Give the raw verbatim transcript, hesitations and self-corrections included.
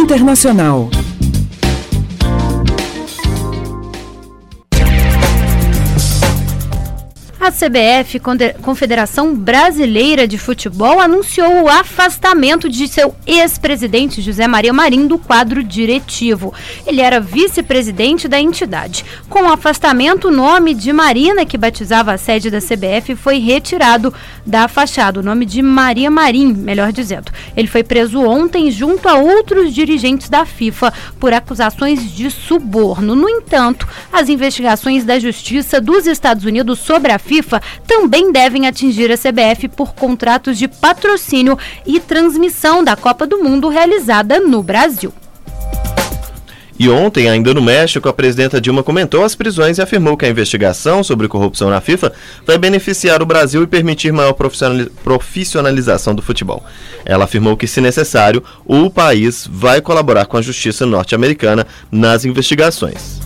Internacional. A C B F, Confederação Brasileira de Futebol, anunciou o afastamento de seu ex-presidente José Maria Marinho do quadro diretivo. Ele era vice-presidente da entidade. Com o afastamento, o nome de Marina, que batizava a sede da C B F, foi retirado da fachada. O nome de Maria Marim, melhor dizendo. Ele foi preso ontem junto a outros dirigentes da FIFA por acusações de suborno. No entanto, as investigações da Justiça dos Estados Unidos sobre a FIFA também devem atingir a C B F por contratos de patrocínio e transmissão da Copa do Mundo realizada no Brasil. E ontem, ainda no México, a presidenta Dilma comentou as prisões e afirmou que a investigação sobre corrupção na FIFA vai beneficiar o Brasil e permitir maior profissionalização do futebol. Ela afirmou que, se necessário, o país vai colaborar com a justiça norte-americana nas investigações.